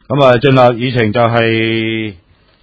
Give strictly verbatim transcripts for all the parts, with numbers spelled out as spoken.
咁啊，進入議程就係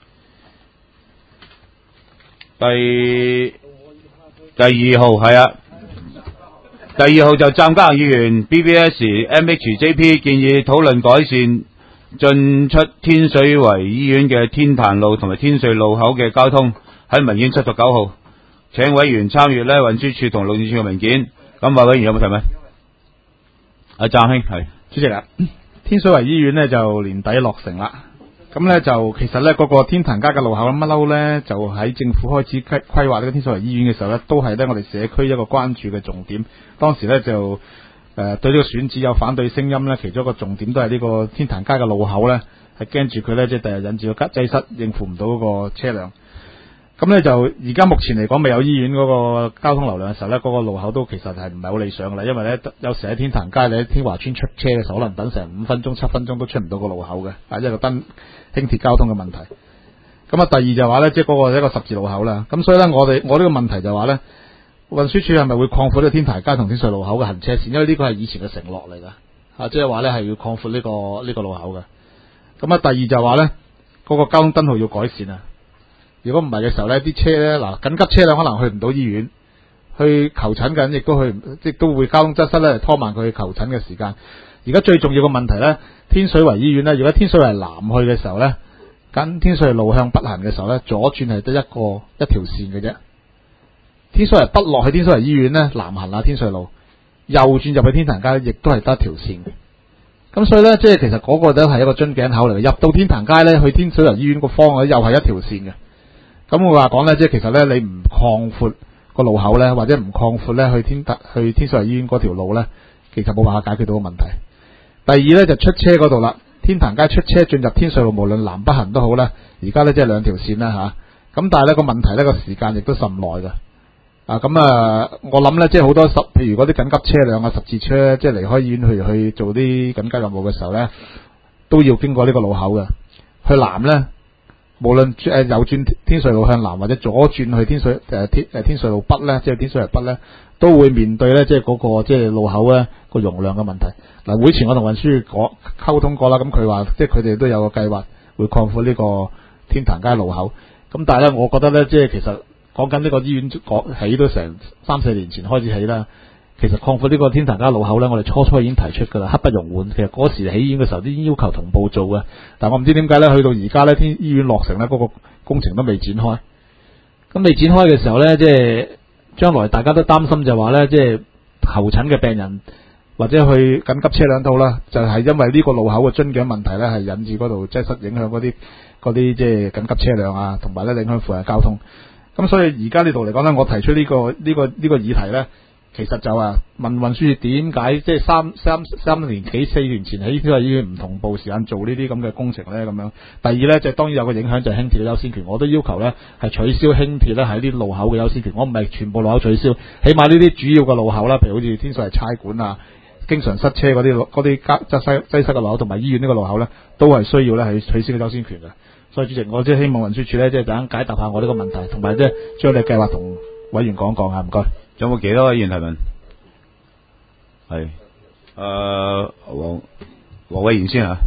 第第二號係啊，第二號就湛江議員 B B S M H J P 建議討論改善進出天水圍醫院嘅天壇路同埋天瑞路口嘅交通，喺文件七十九號，請委員參閱呢運輸署同路政署嘅文件。咁啊，委員有冇提問？阿湛兄係主席啊，天水圍醫院呢就年底落成啦。咁呢就其實呢嗰、那個天壇街嘅路口乜嬲呢，就喺政府開始規規劃呢個天水圍醫院嘅時候呢，都係呢我哋社區一個關注嘅重點。當時呢就誒、呃、對呢個選址有反對聲音呢，其中一個重點都係呢個天壇街嘅路口呢，係驚住佢呢，即係第日引致個擠塞，應付唔到嗰個車輛。咁呢就而家目前嚟講未有醫院嗰個交通流量嘅時候呢，嗰、那個路口都其實係唔係好理想嘅啦，因為呢有時喺天壇街你喺天華村出車嘅時候，可能等成五分鐘、七分鐘都出唔到個路口嘅，啊一個燈輕鐵交通嘅問題。咁啊，第二就話呢，即係嗰個一個十字路口啦。咁所以呢，我哋我呢個問題就話呢，運輸署係咪會擴闊呢個天壇街同天瑞路口嘅行車線？因為呢個係以前嘅承諾嚟㗎，啊即係話呢係要擴闊呢個呢個路口嘅。咁啊，第二就話呢，嗰、那個交通燈號要改善啊。如果唔係嘅時候呢，啲車呢，嗱緊急車輛可能去唔到醫院，去求診緊，亦都去即都會交通擠塞呢，拖慢佢去求診嘅時間。而家最重要嘅問題呢，天水圍醫院呢，如果天水圍南去嘅時候呢，跟天水圍路向北行嘅時候呢，左轉係得一個一條線嘅啫。天水圍北落去天水圍醫院呢，南行啊天水路，右轉入去天壇街亦都係得一條線嘅。咁所以呢，即係其實嗰個都係一個樽頸口嚟嘅。入到天壇街呢，去天水圍醫院個方向又係一條線嘅。咁我話講咧，即係其實咧，你唔擴闊個路口咧，或者唔擴闊咧去天特去天水圍醫院嗰條路咧，其實冇辦法解決到個問題。第二咧就出車嗰度啦，天壇街出車進入天瑞路，無論南北行都好咧，而家咧即係兩條線啦吓。咁但係咧個問題咧個時間亦都甚耐㗎。啊咁啊，我諗咧即係好多十，譬如嗰啲緊急車輛啊、十字車，即係離開醫院去去做啲緊急任務嘅時候咧，都要經過呢個路口嘅。去南咧。無論誒右轉天瑞路向南或者左轉去天水誒天誒天瑞路北咧，即係天水圍北咧，都會面對咧即係嗰個即係路口咧個容量嘅問題。嗱，會前我同運輸講溝通過啦，咁佢話即係佢哋都有個計劃會擴闊呢個天壇街路口。咁但係咧，我覺得咧即係其實講緊呢個醫院講起都成三四年前開始起啦。其實擴闊呢個天壇街路口咧，我哋初初已經提出㗎啦，刻不容緩。其實嗰時起醫院嘅時候，都已經要求同步做嘅，但係我唔知點解咧，去到而家咧，天醫院落成咧，嗰、那個工程都未展開。咁未展開嘅時候咧，即係將來大家都擔心就話咧，即係求診嘅病人或者去緊急車輛度啦，就係、是、因為呢個路口嘅樽頸問題咧，係引致嗰度擠塞，影響嗰啲嗰啲即係緊急車輛啊，同埋咧影響附近交通。咁所以而家呢度嚟講咧，我提出呢、這個呢、這個呢、這個議題咧。其實就話問運輸署點解即係三三三年幾四年前喺天水圍醫院唔同步時間做呢啲咁嘅工程咧咁樣。第二咧就係、當然有個影響就係輕鐵嘅優先權，我都要求咧係取消輕鐵咧喺呢啲路口嘅優先權。我唔係全部路口取消，起碼呢啲主要嘅路口啦，譬如好似天水圍差館啊，經常塞車嗰啲嗰啲擠塞擠塞嘅路口同埋醫院呢個路口咧，都係需要咧係取消嘅優先權嘅。所以主席，我即係希望運輸署咧即係等解答下我呢個問題，同埋即係將你計劃同委員講講啊，唔該。 有冇幾多委員提問？係，誒黃黃委員先啊。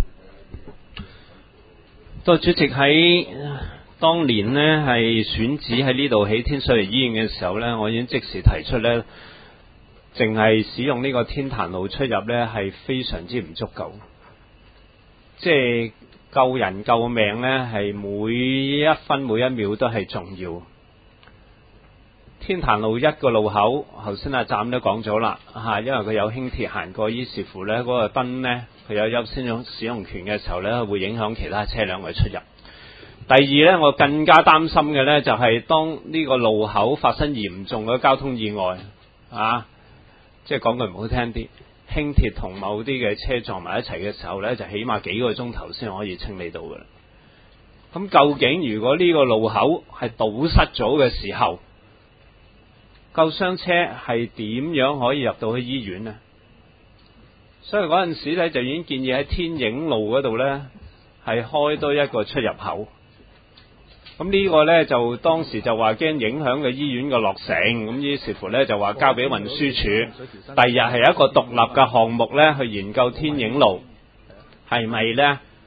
多主席喺當年呢係選址喺呢度起天水圍醫院嘅時候呢，我已經即時提出呢，淨係使用呢個天壇路出入呢係非常之唔足夠，即係救人救命呢係每一分每一秒都係重要。天壇路一個路口，頭先阿站都講咗啦，嚇，因為佢有輕鐵行過，於是乎呢嗰、那個燈呢，佢有優先使用權嘅時候呢，會影響其他車輛嘅出入。第二呢，我更加擔心嘅呢，就係、是、當呢個路口發生嚴重嘅交通意外，啊，即係講句唔好聽啲，輕鐵同某啲嘅車撞埋一齊嘅時候呢，就起碼幾個鐘頭先可以清理到嘅啦。咁究竟如果呢個路口係堵塞咗嘅時候，救傷車係點樣可以入到去醫院呢？所以嗰陣時咧就已經建議喺天影路嗰度呢係開多一個出入口。咁呢個呢，就當時就話驚影響嘅醫院嘅落成，咁於是乎呢，就話交俾運輸署，第二日係一個獨立嘅項目呢去研究天影路係咪呢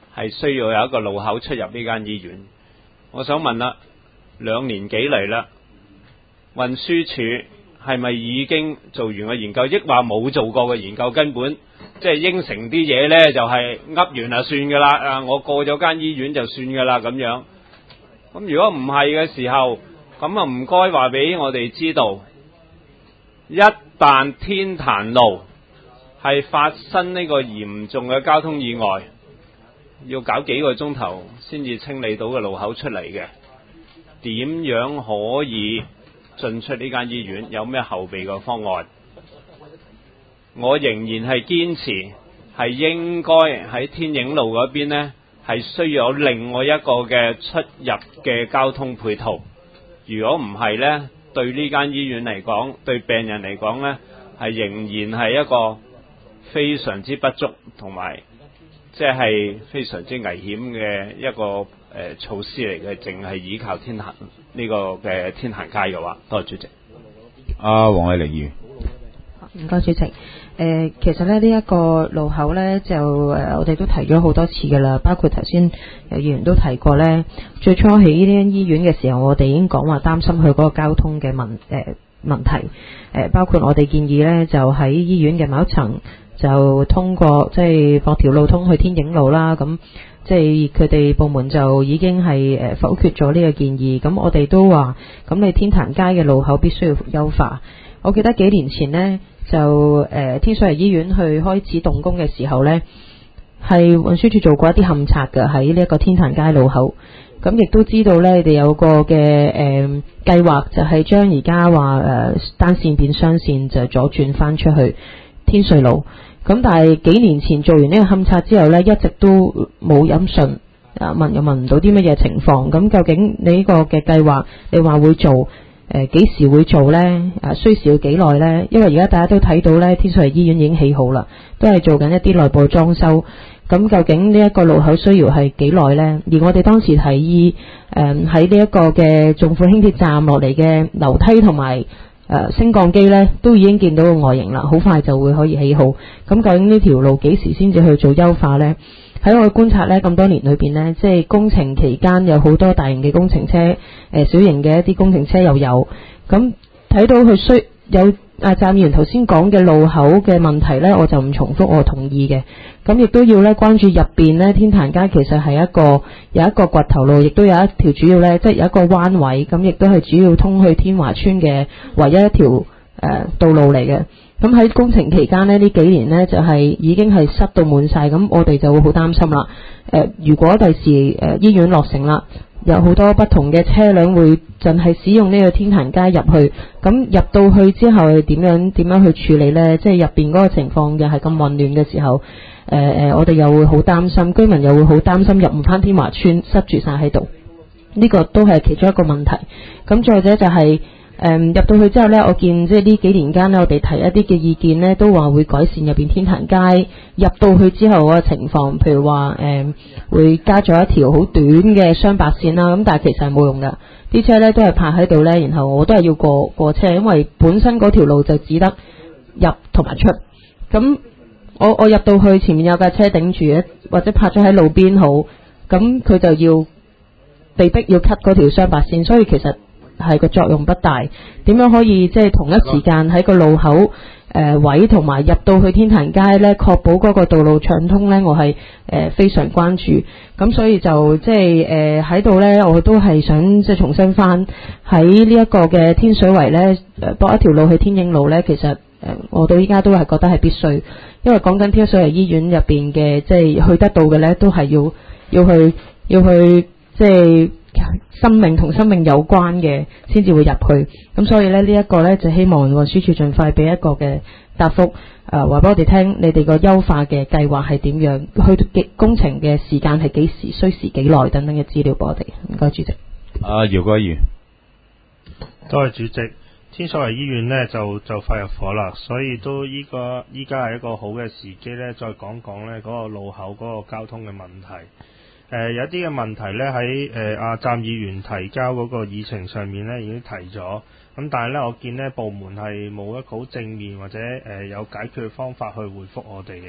係需要有一個路口出入呢間醫院。我想問啦，兩年幾嚟啦，運輸署係咪已經做完個研究，抑或冇做過嘅研究，根本即係應承啲嘢呢，就係噏完就算㗎啦，啊我過咗間醫院就算㗎啦咁樣。咁如果唔係嘅時候，咁啊唔該話俾我哋知道，一旦天壇路係發生呢個嚴重嘅交通意外，要搞幾個鐘頭先至清理到個路口出嚟嘅，點樣可以進出呢間醫院？有咩後備嘅方案？我仍然係堅持係應該喺天影路嗰邊呢，係需要有另外一個嘅出入嘅交通配套。如果唔係呢，對呢間醫院嚟講，對病人嚟講呢，係仍然係一個非常之不足同埋即係非常之危險嘅一個誒、呃、措施嚟嘅，淨係依靠天壇呢個嘅天壇街嘅話。多謝主席。 阿黃偉翎議員。 唔該主席。誒、呃，其實咧呢一、這個路口咧就誒、呃，我哋都提咗好多次㗎啦，包括頭先有議員都提過咧。最初喺呢間醫院嘅時候，我哋已經講話擔心佢嗰個交通嘅問誒、呃、問題。誒、呃，包括我哋建議咧，就喺醫院嘅某一層就通過即係駁條路通去天影路啦。咁即係佢哋部門就已經係誒否決咗呢個建議。咁我哋都話，咁你天壇街嘅路口必須要優化。我記得幾年前呢，就誒、呃、天水圍醫院去開始動工嘅時候呢，係運輸署做過一啲勘察嘅喺呢一個天壇街路口。咁亦都知道呢，你哋有個嘅誒計劃，就係將而家話誒單線變雙線，就左轉翻出去天瑞路。咁但係幾年前做完呢個勘察之後呢，一直都冇音訊，啊問又問唔到啲乜嘢情況。咁究竟你呢個嘅計劃，你話會做？誒幾、呃、時會做呢？啊，需時要幾耐呢？因為而家大家都睇到呢，天水圍醫院已經起好啦，都係做緊一啲內部裝修。咁究竟呢一個路口需要係幾耐呢？而我哋當時提議，誒喺呢一個嘅眾富輕鐵站落嚟嘅樓梯同埋誒升降機呢，都已經見到個外形啦，好快就會可以起好。咁究竟呢條路幾時先至去做優化呢？喺我嘅觀察呢，咁多年裏邊呢，即係工程期間有好多大型嘅工程車，誒、呃、小型嘅一啲工程車又有。咁睇到佢需有阿湛議員頭先講嘅路口嘅問題呢，我就唔重複，我同意嘅。咁亦都要呢關注入邊呢，天壇街其實係一個有一個掘頭路，亦都有一條主要呢，即係有一個彎位，咁亦都係主要通去天華村嘅唯一一條誒、呃、道路嚟嘅。咁喺工程期間呢，呢幾年呢就係、是、已經係塞到滿晒，咁我哋就會好擔心啦。誒、呃，如果第時誒、呃、醫院落成啦，有好多不同嘅車輛會淨係使用呢個天壇街入去，咁入到去之後點樣點樣去處理呢？即係入邊嗰個情況又係咁混亂嘅時候，誒、呃、誒，我哋又會好擔心，居民又會好擔心入唔翻天華村，塞住晒喺度。呢、這個都係其中一個問題。咁再者就係、是。誒、嗯、入到去之後呢，我見即係呢幾年間呢，我哋提一啲嘅意見呢，都話會改善入邊天壇街入到去之後嗰個情況，譬如話誒、嗯、會加咗一條好短嘅雙白線啦，咁但係其實係冇用㗎，啲車呢都係泊喺度呢，然後我都係要過過車，因為本身嗰條路就只得入同埋出，咁我我入到去前面有架車頂住，或者泊咗喺路邊好，咁佢就要被逼要 cut 嗰條雙白線，所以其實係個作用不大。點樣可以即係同一時間喺個路口誒、呃、位同埋入到去天壇街呢，確保嗰個道路暢通呢？我係誒、呃、非常關注。咁所以就即係誒喺度呢，我都係想即係重申翻喺呢一個嘅天水圍呢，誒駁一條路去天影路呢。其實誒、呃、我到依家都係覺得係必須，因為講緊天水圍醫院入邊嘅即係去得到嘅呢，都係要要去要去即係。生命同生命有關嘅先至會入去，咁所以咧呢一個呢，就希望運輸署盡快俾一個嘅答覆，誒話俾我哋聽，你哋個優化嘅計劃係點樣，去工程嘅時間係幾時，需時幾耐等等嘅資料俾我哋。唔該主席。 阿姚國議員， 多謝主席。天水圍醫院呢，就就快入伙啦，所以都依個依家係一個好嘅時機呢，再講講呢嗰個路口嗰個交通嘅問題。誒、呃、有啲嘅問題咧喺誒阿湛議員提交嗰個議程上面咧已經提咗，咁但係咧我見咧部門係冇一個好正面或者誒、呃、有解決方法去回覆我哋嘅。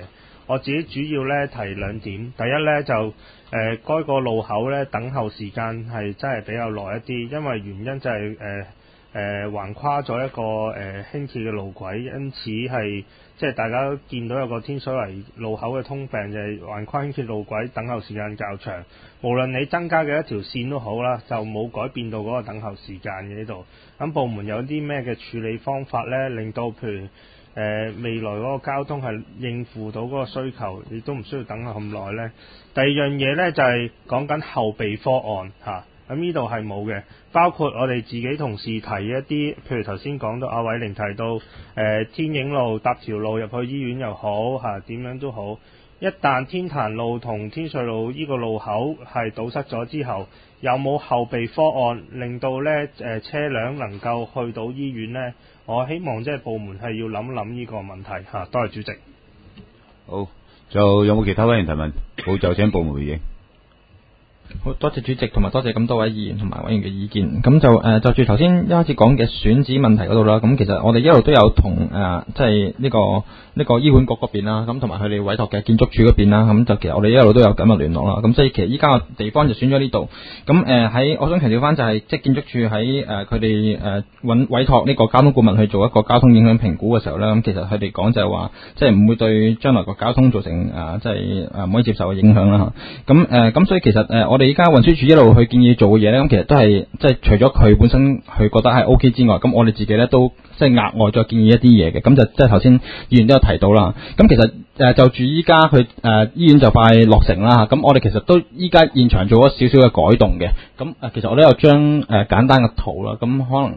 我自己主要咧提兩點，第一咧就誒該、呃、個路口咧等候時間係真係比較耐一啲，因為原因就係誒誒橫跨咗一個誒、呃、輕鐵嘅路軌，因此係即係大家見到有個天水圍路口嘅通病就係橫跨輕鐵路軌等候時間較長。無論你增加嘅一條線都好啦，就冇改變到嗰個等候時間嘅呢度。咁部門有啲咩嘅處理方法呢？令到譬如誒、呃、未來嗰個交通係應付到嗰個需求，亦都唔需要等咁耐呢。第二樣嘢呢，就係講緊後備方案嚇，咁呢度係冇嘅，包括我哋自己同事提一啲，譬如頭先講到阿偉玲提到誒、呃、天影路搭條路入去醫院又好嚇，點樣都好。一旦天壇路同天瑞路呢個路口係堵塞咗之後，有冇後備方案令到呢誒、呃、車輛能夠去到醫院呢？我希望即係部門係要諗諗呢個問題嚇。多謝主席。 好，就有冇其他委員提問？好，就請部門回應。 好多謝主席同埋多謝咁多位議員同埋委員嘅意見。咁就誒、呃、就住頭先一開始講嘅選址問題嗰度啦。咁其實我哋一路都有同誒即係呢個呢、呢個醫管局嗰邊啦，咁同埋佢哋委託嘅建築署嗰邊啦。咁就其實我哋一路都有緊密聯絡啦。咁所以其實依家個地方就選咗呢度。咁誒喺我想強調翻就係、是、即係建築署喺誒佢哋誒揾委託呢個交通顧問去做一個交通影響評估嘅時候咧，咁其實佢哋講就係話即係唔會對將來個交通造成誒即係誒唔可以接受嘅影響啦。咁誒咁所以其實誒、呃、我哋依家運輸署一路去建議做嘅嘢咧，咁其實都係即係除咗佢本身佢覺得係 O K 之外，咁我哋自己咧都即係額外再建議一啲嘢嘅。咁就即係頭先議員都有提到啦。咁其實誒、呃、就住依家佢誒醫院就快落成啦。咁我哋其實都依家現場做咗少少嘅改動嘅。咁誒、呃、其實我都有張誒、呃、簡單嘅圖啦。咁可能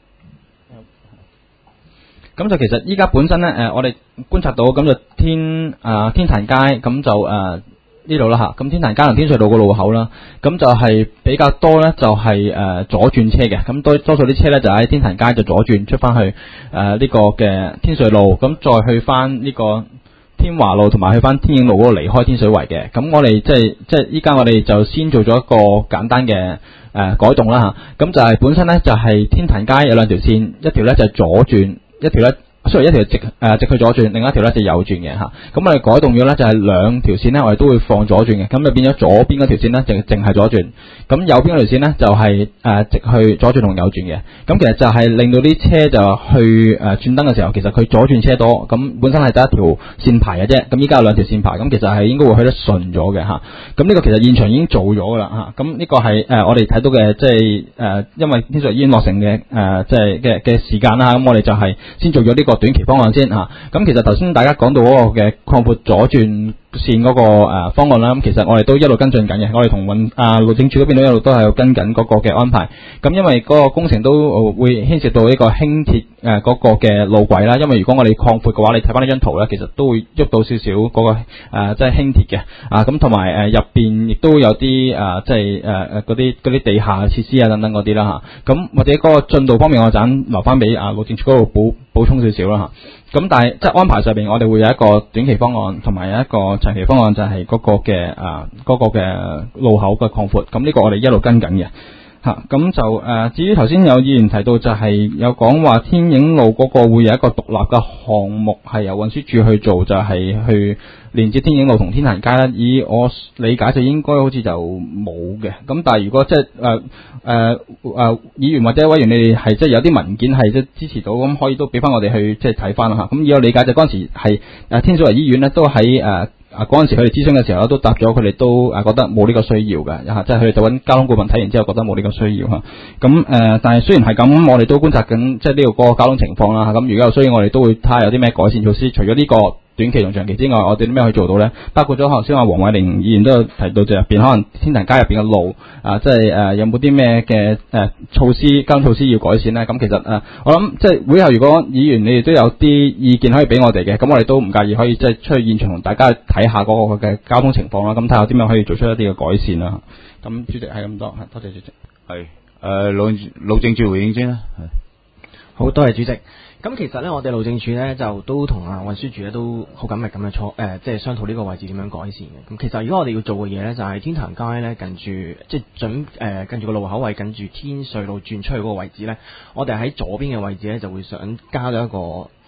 咁就其實依家本身咧誒、呃、我哋觀察到咁就天啊、呃、天壇街咁就誒。呃呢度啦吓，咁天壇街同天瑞路個路口啦，咁就係比較多咧，就係、是、誒、呃、左轉車嘅，咁多多數啲車咧就喺天壇街就左轉出翻去誒呢、呃這個嘅天瑞路，咁再去翻呢個天華路同埋去翻天影路嗰度離開天水圍嘅。咁我哋即係即係依家我哋就先做咗一個簡單嘅誒、呃、改動啦吓，咁就係本身咧就係、是、天壇街有兩條線，一條咧就係、是、左轉，一條咧。雖然一條直誒、呃、直去左轉，另一條咧就右轉嘅嚇。咁我哋改動咗咧就係兩條線咧，我哋都會放左轉嘅。咁就變咗左邊嗰條線咧，淨淨係左轉。咁右邊嗰條線咧就係、是、誒、呃、直去左轉同右轉嘅。咁其實就係令到啲車就去誒、呃、轉燈嘅時候，其實佢左轉車多。咁本身係得一條線牌嘅啫。咁依家有兩條線牌，咁其實係應該會去得順咗嘅嚇。咁呢個其實現場已經做咗㗎啦嚇。咁呢個係誒、呃、我哋睇到嘅，即係誒因為天水圍醫院落成嘅誒即係嘅嘅時間啦。咁我哋就係先做咗呢、這個。短期方案先嚇，咁、啊、其實頭先大家講到嗰個嘅擴闊左轉線嗰、那個、呃、方案啦，咁其實我哋都一路跟進緊嘅，我哋同運啊路政署嗰邊都一路都係跟緊嗰個嘅安排。咁因為嗰個工程都會牽涉到呢個輕鐵誒嗰個嘅路軌啦，因為如果我哋擴闊嘅話，你睇翻呢張圖咧，其實都會喐到少少嗰個誒即係輕鐵嘅啊，咁同埋誒入邊亦都有啲誒即係誒誒嗰啲嗰啲地下設施啊等等嗰啲啦嚇。咁、啊、或者嗰個進度方面，我陣留翻俾啊路政署嗰度補補充少少啦嚇。咁、啊、但係即係安排上邊，我哋會有一個短期方案，同埋有一個長期方案，就係嗰個嘅啊嗰、嗰個嘅路口嘅擴闊。咁呢個我哋一路跟緊嘅。嚇，咁、啊、就誒、呃，至於頭先有議員提到就係有講話天影路嗰個會有一個獨立嘅項目係由運輸署去做，就係、是、去連接天影路同天壇街啦。以我理解就應該好似就冇嘅。咁但係如果即係誒誒誒議員或者委員你哋係即係有啲文件係即係支持到，咁可以都俾翻我哋去即係睇翻啦嚇。咁以我理解就嗰陣時係誒天水圍醫院咧都喺誒。呃啊！嗰陣時佢哋諮詢嘅時候都答咗，佢哋都啊覺得冇呢個需要嘅嚇，即係佢哋就揾交通顧問睇完之後覺得冇呢個需要嚇。咁、啊、誒、呃，但係雖然係咁，我哋都觀察緊即係呢個嗰個交通情況啦。咁、啊、如果有需要，我哋都會睇下有啲咩改善措施。除咗呢個短期同長期之外，我哋點樣去做到咧？包括咗頭先話黃偉玲議員都有提到，就入邊可能天壇街入邊嘅路啊，即係誒、呃、有冇啲咩嘅誒措施、交通措施要改善咧？咁、啊、其實誒、呃，我諗即係會後如果議員你哋都有啲意見可以俾我哋嘅，咁我哋都唔介意可以即係出去現場同大家睇下嗰個嘅交通情況啦。咁睇下點樣可以做出一啲嘅改善啦。咁主席係咁多，多謝主席。 係誒路路政署回應先啦。 好，多謝主席。咁其實咧，我哋路政署咧就都同啊運輸署咧都好緊密咁樣錯誒，即係商討呢個位置點樣改善嘅。咁其實如果我哋要做嘅嘢咧，就係、是、天壇街咧近住即係準誒近住個路口位，近住天瑞路轉出去嗰個位置咧，我哋喺左邊嘅位置咧就會想加咗一個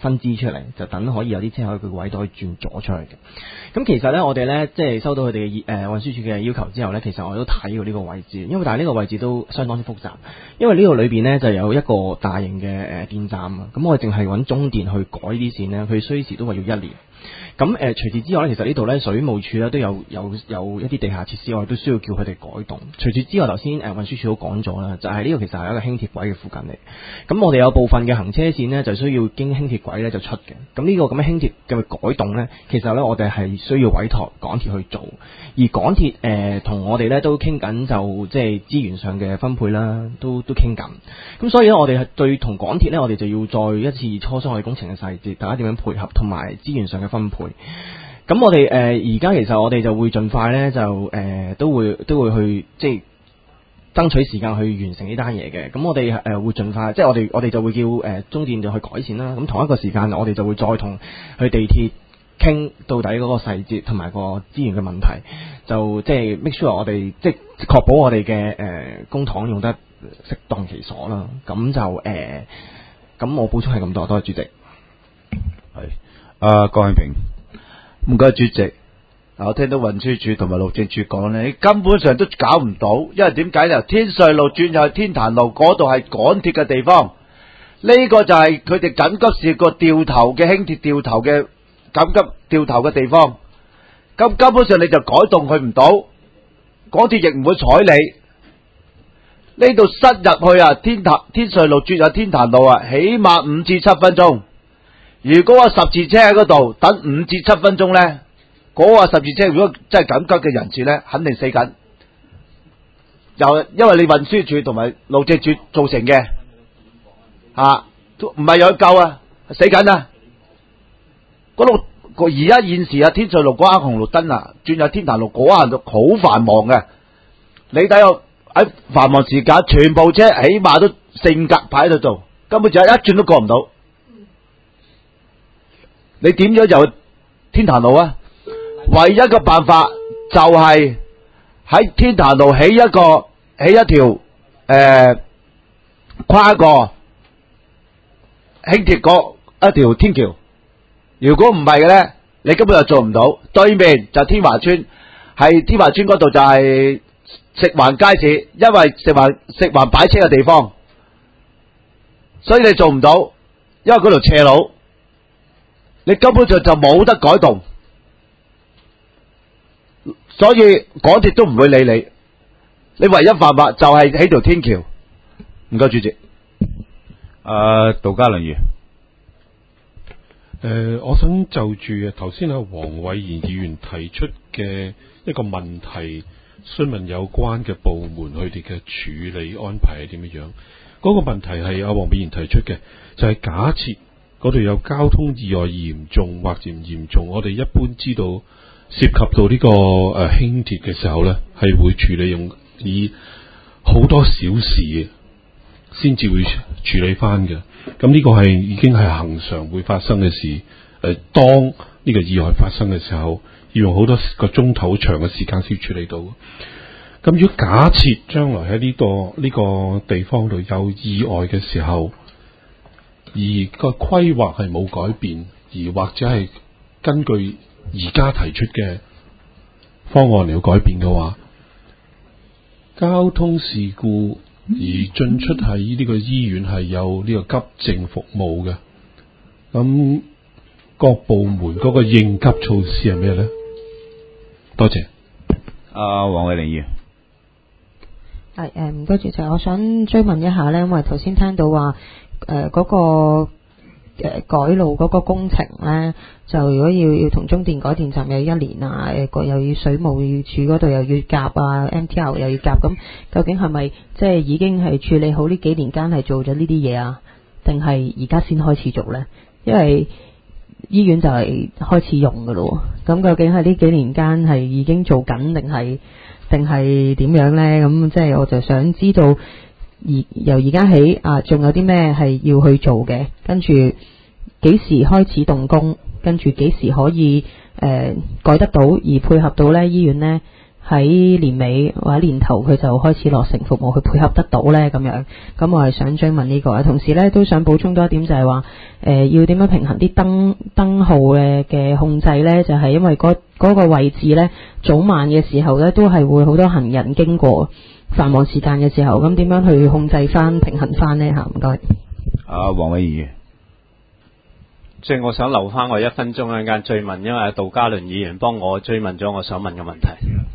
分支出嚟，就等可以有啲車可以佢個位都可以轉左出去嘅。咁其實咧，我哋咧即係收到佢哋嘅誒運輸署嘅要求之後咧，其實我哋都睇過呢個位置，因為但係呢個位置都相當之複雜，因為呢度裏邊咧就有一個大型嘅誒電站啊，咁我哋淨係揾中電去改啲線咧，佢需時都話要一年。咁誒、呃、除此之外咧，其實呢度咧水務署咧都有有有一啲地下設施，我哋都需要叫佢哋改動。除此之外，頭先誒運輸署都講咗啦，就係、是、呢個其實係一個輕鐵軌嘅附近嚟。咁我哋有部分嘅行車線呢，就需要經輕鐵軌咧就出嘅。咁呢個咁嘅輕鐵嘅改動咧，其實咧我哋係需要委託港鐵去做，而港鐵誒同我哋咧都傾緊就即係資源上嘅分配啦，都都傾緊。咁所以咧，我哋係對同港鐵咧，我哋就要再一次磋商我哋工程嘅細節，大家點樣配合同埋資源上嘅分配。咁我哋誒而家其實我哋就會盡快咧就誒、呃、都會都會去即係爭取時間去完成呢單嘢嘅。咁我哋誒、呃、會盡快，即係我哋我哋就會叫誒、呃、中電就去改善啦。咁同一個時間我哋就會再同去地鐵傾到底嗰個細節同埋個資源嘅問題，就即係 make sure 我哋即係確保我哋嘅誒公帑用得適當其所啦。咁就誒咁、呃、我補充係咁多，多謝主席。 係阿郭慶平。唔該，主席。我聽到運輸署同埋路政署講咧，根本上都搞唔到，因為點解咧？天瑞路轉入去天壇路嗰度係港鐵嘅地方，呢、這個就係佢哋緊急事個掉頭嘅輕鐵掉頭嘅緊急掉頭嘅地方。咁根本上你就改動佢唔到，港鐵亦唔會睬你。呢度塞入去啊，天壇天瑞路轉入天壇路啊，起碼五至七分鐘。如果話十字車喺嗰度等五至七分鐘呢，嗰、那個十字車如果真係緊急嘅人士呢，肯定死緊。又因為你運輸署同埋路政署造成嘅，吓唔係有去救啊，死緊啊！嗰度而家現時啊，天瑞路嗰行紅綠燈啊，轉入天壇路嗰行就好繁忙嘅。你睇下喺繁忙時間，全部車起碼都性格排喺度做，根本就一轉都過唔到。你點樣就天壇路啊？唯一嘅辦法就係喺天壇路起一個起一條誒、呃、跨過輕鐵嗰一條天橋。如果唔係嘅咧，你根本就做唔到。對面就天華村，係天華村嗰度就係食環街市，因為食環食環擺車嘅地方，所以你做唔到，因為嗰條斜路。你根本就就冇得改動，所以港鐵都唔會理你。你唯一辦法就係起條天橋。唔該，主席。誒，杜嘉麟議員。 誒，我想就住頭先阿黃偉賢議員提出嘅一個問題，詢問有關嘅部門佢哋嘅處理安排係點樣樣。嗰、那個問題係阿黃偉賢提出嘅，就係、是、假設嗰度有交通意外嚴重或者唔嚴重，我哋一般知道涉及到呢、這個誒、呃、輕鐵嘅時候呢，係會處理用以好多小時先至會處理翻嘅。咁呢個係已經係恒常會發生嘅事。誒、呃，當呢個意外發生嘅時候，要用好多個鐘頭長嘅時間先處理到。咁如果假設將來喺呢、這個呢、這個地方度有意外嘅時候，而個規劃係冇改變，而或者係根據而家提出嘅方案嚟改變嘅話，交通事故而進出喺呢個醫院係有呢個急症服務嘅，咁各部門嗰個應急措施係咩呢？多謝。 阿黃偉綸議員。 係誒，唔該主席，我想追問一下呢，因為頭先聽到話誒嗰個誒、呃、改路嗰個工程呢，就如果要要同中電改電站有一年啊，誒個又要水務署嗰度又要夾啊 ，M T R 又要夾，咁究竟係咪即係已經係處理好呢幾年間係做咗呢啲嘢啊？定係而家先開始做呢？因為醫院就係開始用噶咯，咁究竟係呢幾年間係已經做緊定係？定係點樣呢？咁即係我就想知道，而由而家起啊，仲有啲咩係要去做嘅？跟住幾時開始動工？跟住幾時可以誒、呃、改得到，而配合到呢醫院呢喺年尾或者年頭佢就開始落成服務，去配合得到呢？咁樣。咁我係想追問呢、這個，同時呢，都想補充多一點就係話，誒、呃、要點樣平衡啲燈燈號嘅嘅控制呢？就係、是、因為嗰、那個位置呢，早晚嘅時候呢，都係會好多行人經過，繁忙時間嘅時候，咁點樣去控制翻平衡翻呢？嚇，唔該。 啊，黃偉議員。 即係我想留翻我一分鐘一陣間追問，因為杜嘉倫議員幫我追問咗我想問嘅問題。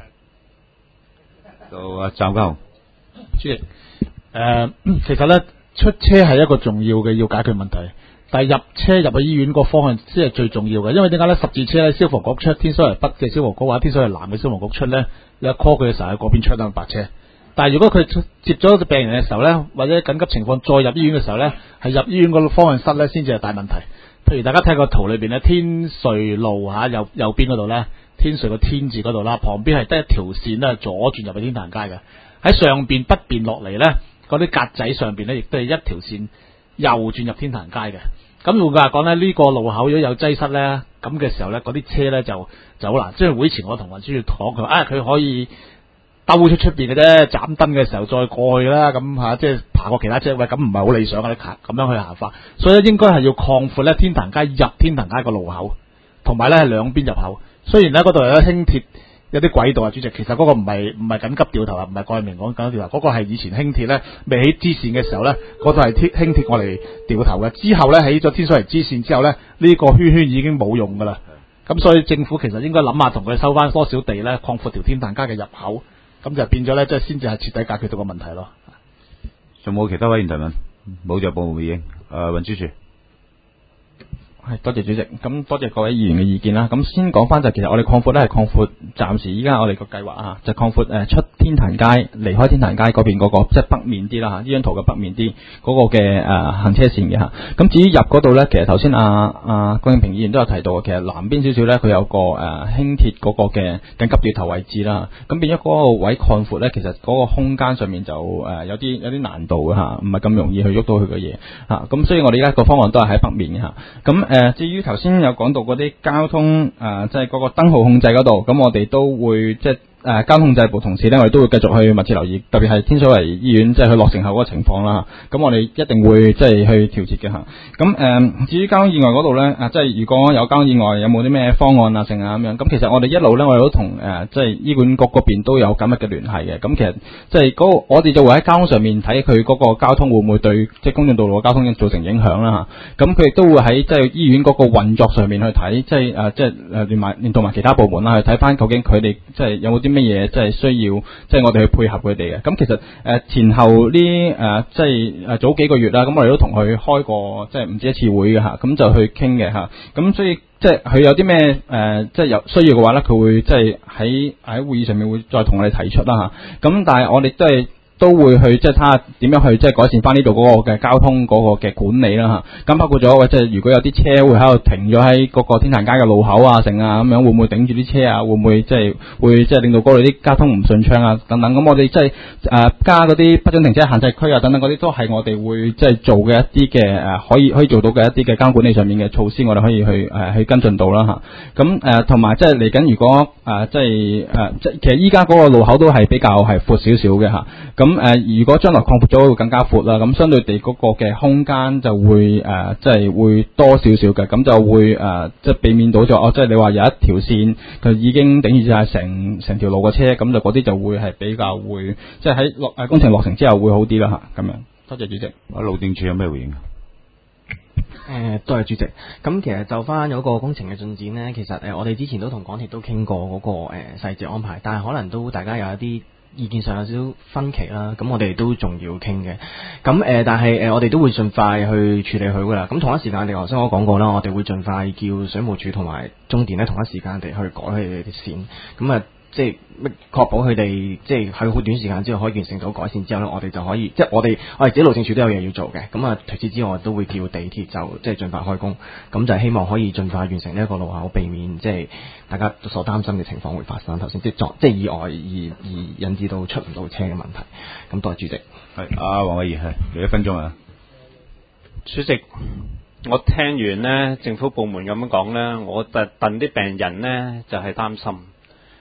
到阿湛家雄， 主席，誒、呃，其實咧出車係一個重要嘅要解決問題，但係入車入去醫院個方向先係最重要嘅，因為點解咧？十字車咧，消防局出，天水圍北嘅消防局或者天水圍南嘅消防局出咧，你一 call 佢嘅時候喺嗰邊出緊白車。但係如果佢接咗個病人嘅時候咧，或者緊急情況再入醫院嘅時候咧，係入醫院個方向室咧先至係大問題。譬如大家睇個圖裏邊咧，天瑞路嚇右右邊嗰度咧，天瑞個天字嗰度啦，旁邊係得一條線咧，左轉入去天壇街嘅。喺上邊北邊落嚟咧，嗰啲格仔上邊咧，亦都係一條線右轉入天壇街嘅。咁換句話講咧，呢、這個路口如果有擠塞咧，咁嘅時候咧，嗰啲車咧就就好難。即係會前我同運輸署講，佢話啊，佢可以兜出出邊嘅啫，斬燈嘅時候再過去啦，咁嚇、啊、即係爬過其他車位，咁唔係好理想嘅，咁樣去行法。所以咧應該係要擴闊咧天壇街入天壇街個路口，同埋咧係兩邊入口。雖然咧嗰度有輕鐵有啲軌道啊，主席，其實嗰個唔係唔係緊急掉頭啊，唔係郭偉明講緊掉頭，嗰、那個係以前輕鐵咧未起支線嘅時候咧，嗰度係鐵輕鐵我嚟掉頭嘅。之後咧起咗天水圍支線之後咧，呢、這個圈圈已經冇用噶啦。咁所以政府其實應該諗下同佢收翻多少地咧，擴闊條天壇街嘅入口。咁就變咗咧，即係先至係徹底解決到個問題咯。 仲冇其他委員提問？冇就報告回應。誒，運輸署。 係多謝主席，咁多謝各位議員嘅意見啦。咁先講翻就其實我哋擴闊咧係擴闊，暫時依家我哋個計劃啊，就擴闊誒出天壇街，離開天壇街嗰邊嗰、那個即係北面啲啦嚇，呢張圖嘅北面啲嗰、那個嘅誒、呃、行車線嘅嚇。咁至於入嗰度咧，其實頭先阿阿郭永平議員都有提到，其實南邊少少咧佢有個誒、呃、輕鐵嗰個嘅緊急掉頭位置啦。咁變咗嗰個位擴闊咧，其實嗰個空間上面就誒、呃、有啲有啲難度嘅嚇，唔係咁容易去喐到佢嘅嘢嚇。咁所以我哋而家個方案都係喺北面嘅嚇。咁誒。誒，至於頭先有講到嗰啲交通誒，即係嗰個燈號控制嗰度，咁我哋都會即係。誒、呃、交通控制部同事咧，我哋都會繼續去密切留意，特別係天水圍醫院即係去落成後嗰個情況啦。咁我哋一定會即係去調節嘅嚇。咁誒、呃，至於交通意外嗰度咧，啊，即係如果有交通意外，有冇啲咩方案啊，剩啊咁樣？咁其實我哋一路咧，我哋都同誒、呃、即係醫管局嗰邊都有緊密嘅聯繫嘅。咁其實即係嗰、那個、我哋就會喺交通上面睇佢嗰個交通會唔會對即係公眾道路嘅交通造成影響啦嚇。咁佢亦都會喺即係醫院嗰個運作上面去睇，即係誒、呃、即係誒連埋連同埋其他部門啦，去睇翻究竟佢哋即係有冇啲乜嘢即係需要，即係我哋去配合佢哋嘅。咁其實誒、呃、前後呢誒、呃、即係誒早幾個月啦，咁我哋都同佢開過即係唔止一次會嘅嚇，咁就去傾嘅嚇。咁所以即係佢有啲咩誒即係有需要嘅話咧，佢會即係喺喺會議上面會再同我哋提出啦嚇。咁但係我哋都係。都會去即係睇下點樣去即係改善翻呢度嗰個嘅交通嗰個嘅管理啦嚇。咁包括咗即係如果有啲車會喺度停咗喺嗰個天壇街嘅路口啊，成啊咁樣，會唔會頂住啲車啊？會唔會即係會即係令到嗰度啲交通唔順暢啊？等等。咁我哋即係誒加嗰啲不准停車限制區啊，等等嗰啲都係我哋會即係做嘅一啲嘅誒可以可以做到嘅一啲嘅交通管理上面嘅措施，我哋可以去誒、呃、去跟進到啦嚇。咁誒同埋即係嚟緊，如果誒、呃、即係誒即係其實依家嗰個路口都係比較係闊少少嘅嚇。咁咁誒、呃，如果將來擴闊咗會更加闊啦，咁相對地嗰個嘅空間就會誒、呃，即係會多少少嘅，咁就會誒、呃，即係避免到咗哦，即係你話有一條線佢已經頂住晒成成條路嘅車，咁就嗰啲就會係比較會，即係喺落誒工程落成之後會好啲啦嚇，咁樣。多謝主席。 啊，路政署有咩回應？ 誒、呃，多謝主席。咁其實就翻嗰個工程嘅進展呢，其實誒、呃、我哋之前都同港鐵都傾過嗰、那個誒、呃、細節安排，但係可能都大家有一啲意見上有少少分歧啦，咁我哋都仲要傾嘅。咁誒、呃，但係誒、呃，我哋都會盡快去處理佢噶啦。咁同一時間，你頭先我講過啦，我哋會盡快叫水務署同埋中電咧，同一時間地去改佢哋啲線。咁啊，即係確保佢哋即係喺好短時間之後可以完成到改善之後咧，我哋就可以，即係我哋我哋自己路政署都有嘢要做嘅。咁啊，除此之外，都會叫地鐵就即係盡快開工。咁就係希望可以盡快完成呢一個路口，避免即係大家所擔心嘅情況會發生。頭先即係撞即係意外而而引致到出唔到車嘅問題。咁多謝主席。 係啊，黃偉儀係你一分鐘啊。 主席，我聽完呢政府部門咁樣講呢，我特戥啲病人呢就係、是、擔心。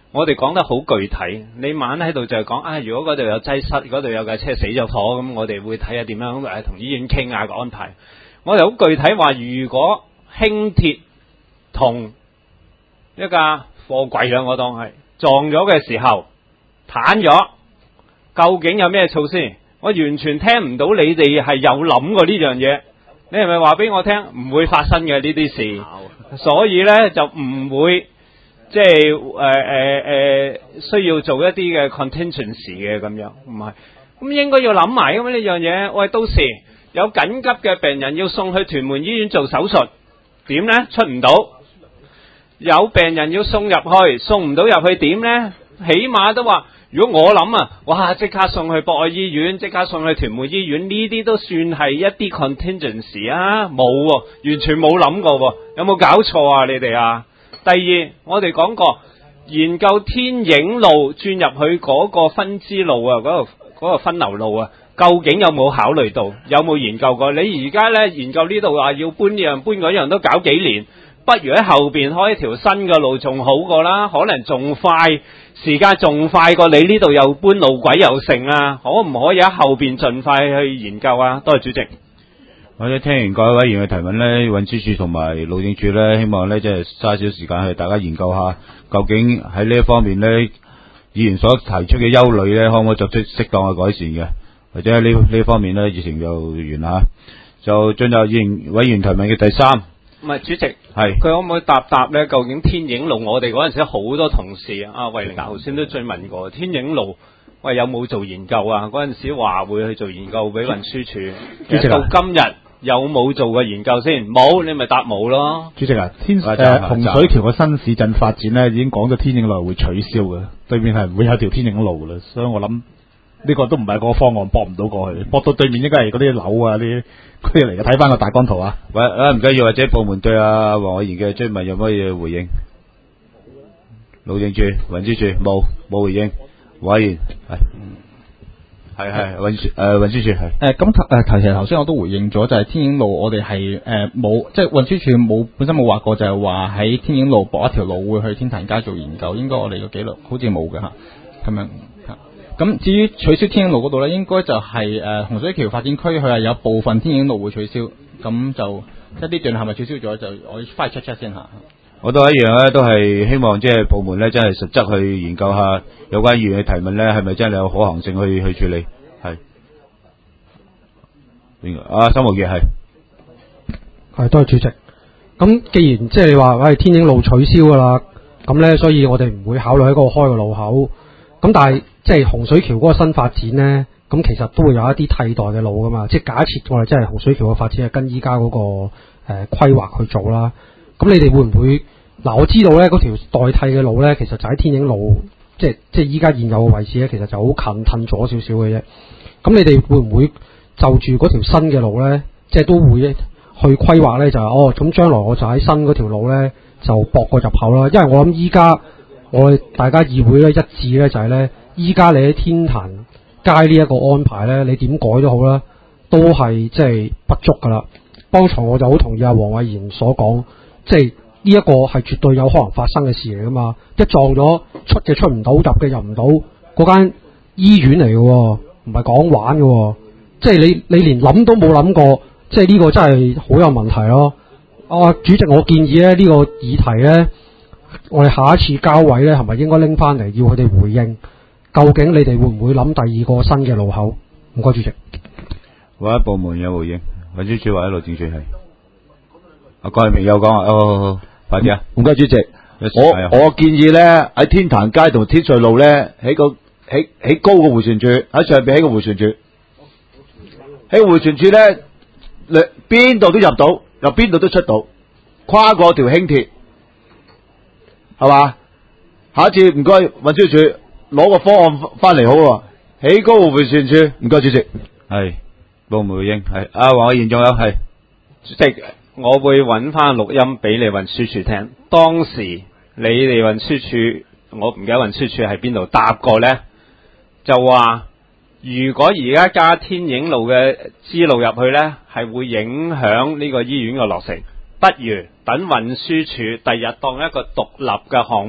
我哋講得好具體，你晚喺度就係講啊，如果嗰度有擠塞，嗰度有架車死咗火，咁我哋會睇下點樣誒同醫院傾下個安排。我哋好具體話，如果輕鐵同一架貨櫃啦，我當係撞咗嘅時候癱咗，究竟有咩措施？我完全聽唔到你哋係有諗過呢樣嘢。你係咪話俾我聽唔會發生嘅呢啲事？所以呢，就唔會。即係誒誒誒，需要做一啲嘅 contingency 嘅咁樣，唔係咁應該要諗埋咁呢樣嘢。喂，到時有緊急嘅病人要送去屯門醫院做手術，點呢？出唔到。有病人要送入去，送唔到入去點呢？起碼都話，如果我諗啊，哇！即刻送去博愛醫院，即刻送去屯門醫院，呢啲都算係一啲 contingency 啊？冇喎，完全冇諗過喎，有冇搞錯啊？你哋啊？第二，我哋講過研究天影路轉入去嗰個分支路啊，嗰、嗰個嗰個分流路啊，究竟有冇考慮到？有冇研究過？你而家呢研究呢度話要搬呢樣搬嗰樣都搞幾年，不如喺後邊開一條新嘅路仲好過啦，可能仲快，時間仲快過你呢度又搬路軌又成啊？可唔可以喺後邊盡快去研究啊？多謝主席。 或者聽完各位委員嘅提問呢，運輸署同埋路政署呢，希望呢即係嘥少時間去大家研究下，究竟喺呢一方面呢，議員所提出嘅憂慮呢，可唔可以作出適當嘅改善嘅？或者喺呢呢方面呢，議程就完啦，就進入議員委員提問嘅第三。 唔係主席， 係佢可唔可以答答呢？究竟天影路我哋嗰陣時好多同事啊，慧玲頭先都追問過天影路。喂，有冇做研究啊？嗰陣時話會去做研究俾運輸署， 主席到今日有冇做過研究先？冇，你咪答冇咯。 主席啊，天誒、呃、洪水橋嘅新市鎮發展咧，已經講咗天影路會取消嘅，對面係唔會有條天影路嘅啦，所以我諗呢個都唔係個方案，駁唔到過去，駁到對面應該係嗰啲樓啊啲嗰啲嚟嘅。睇翻個大綱圖啊， 喂，啊唔緊要，或者部門對阿黃偉賢嘅追問有乜嘢回應？路政署、運輸署冇冇回應。委員係係係運輸誒運輸署係誒咁誒頭其實頭先我都回應咗，就係天影路我哋係誒冇即係運輸署冇本身冇話過，就係話喺天影路駁一條路會去天壇街做研究，應該我哋個記錄好似冇嘅嚇咁樣嚇。咁至於取消天影路嗰度咧，應該就係誒洪水橋發展區佢係有部分天影路會取消，咁就一啲段係咪取消咗就我翻去 check check 先嚇。 我都一樣咧，都係希望即係部門咧，真係實質去研究下有關議員嘅提問咧，係咪真係有可行性去去處理？係邊個？啊，沈浩傑係係多謝主席。咁既然即係你話喂天影路取消噶啦，咁咧所以我哋唔會考慮喺嗰度開個路口。咁但係即係洪水橋嗰個新發展咧，咁其實都會有一啲替代嘅路噶嘛。即係假設我哋真係洪水橋嘅發展係跟依家嗰個誒、呃、規劃去做啦。咁你哋會唔會嗱？我知道咧嗰條代替嘅路咧，其實就喺天影路，即係即係依家現有嘅位置咧，其實就好近，褪咗少少嘅啫。咁你哋會唔會就住嗰條新嘅路咧，即係都會去規劃咧？就係、是、哦，咁將來我就喺新嗰條路咧就駁個入口啦。因為我諗依家我哋大家議會咧一致咧就係咧，依家你喺天壇街呢一個安排咧，你點改都好啦，都係即係不足噶啦。剛才我就好同意阿黃偉賢所講。即係呢一個係絕對有可能發生嘅事嚟噶嘛，一撞咗出嘅出唔到，入嘅入唔到，嗰間醫院嚟嘅，唔係講玩嘅，即係你你連諗都冇諗過，即係呢個真係好有問題咯。啊，主席，我建議咧呢個議題咧，我哋下一次交委咧係咪應該拎翻嚟要佢哋回應？究竟你哋會唔會諗第二個新嘅路口？唔該，主席。 或者部門有回應，運輸署或者路政署係。阿郭明有講啊，哦，快啲啊！ 唔該，主席，我我建議咧喺天壇街同天瑞路咧起個起起高個迴旋處，喺上邊起個迴旋處，喺迴旋處咧，兩邊度都入到，由邊度都出到，跨過條輕鐵，係嘛？下一次唔該運輸署攞個方案翻嚟好喎，起高個迴旋處，唔該主席。 係部門回應係阿黃偉賢仲有係主席。我會揾翻錄音俾你運輸署聽。當時你哋運輸署，我唔記得運輸署喺邊度答過呢，就話如果而家加天影路嘅支路入去呢，係會影響呢個醫院嘅落成。不如等運輸署第日當一個獨立嘅項目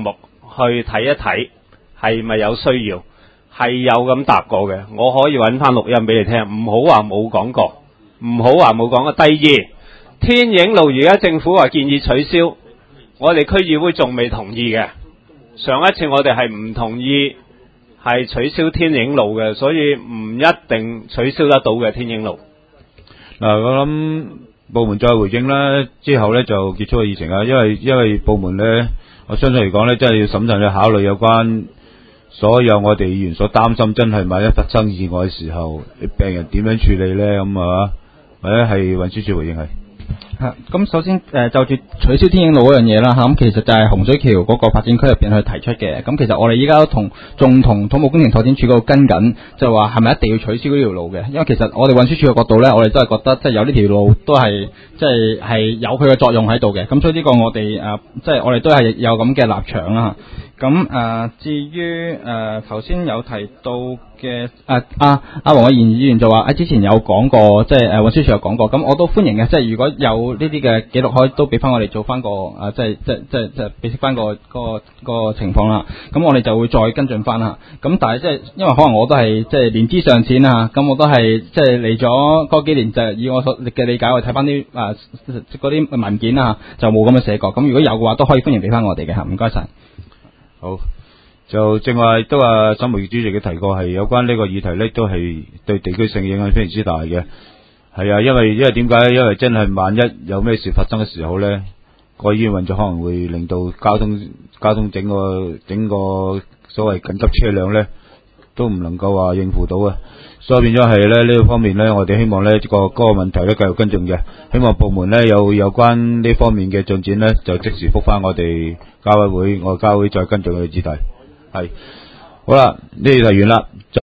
去睇一睇係咪有需要，係有咁答過嘅。我可以揾翻錄音俾你聽，唔好話冇講過，唔好話冇講過。第二，天影路而家政府話建議取消，我哋區議會仲未同意嘅。上一次我哋係唔同意係取消天影路嘅，所以唔一定取消得到嘅天影路。 嗱、呃，我諗部門再回應啦，之後咧就結束個議程啊。因為因為部門咧，我相信嚟講咧，真係要審慎去考慮有關所有我哋議員所擔心，真係萬一發生意外嘅時候，病人點樣處理咧？咁啊，或者係運輸署回應係。 嚇，咁首先誒、呃、就住取消天影路嗰樣嘢啦嚇，咁其實就係洪水橋嗰個發展區入邊去提出嘅。咁其實我哋依家都同仲同土木工程拓展署嗰度跟緊，就話係咪一定要取消呢條路嘅？因為其實我哋運輸署嘅角度咧，我哋都係覺得即係有呢條路都係即係係有佢嘅作用喺度嘅。咁所以呢個我哋誒即係我哋都係有咁嘅立場啦。咁誒、呃、至於誒頭先有提到嘅誒阿阿黃偉賢議員就話喺之前有講過，即係誒運輸署有講過，咁我都歡迎嘅。即係如果有呢啲嘅記錄，可以都俾翻我哋做翻個誒，即係即係即係即係俾翻個個個情況啦。咁我哋就會再跟進翻啦。咁但係即係因為可能我都係即係年資尚淺啊，咁我都係即係嚟咗嗰幾年，就以我所嘅理解，我睇翻啲誒嗰啲文件啊，就冇咁樣寫過。咁如果有嘅話，都可以歡迎俾翻我哋嘅嚇。唔該晒。 好，就正話都話沈梅主席嘅提過，係有關呢個議題咧，都係對地區性影響非常之大嘅。係啊，因為因為點解？因為真係萬一有咩事發生嘅時候咧，個醫院運作可能會令到交通交通整個整個所謂緊急車輛咧都唔能夠話應付到啊。所以變咗係咧呢個方面咧，我哋希望咧個嗰個問題咧繼續跟進嘅，希望部門咧有有關呢方面嘅進展咧，就即時覆返我哋交委會，我交委會再跟進佢嘅議題。係好啦，呢題完啦。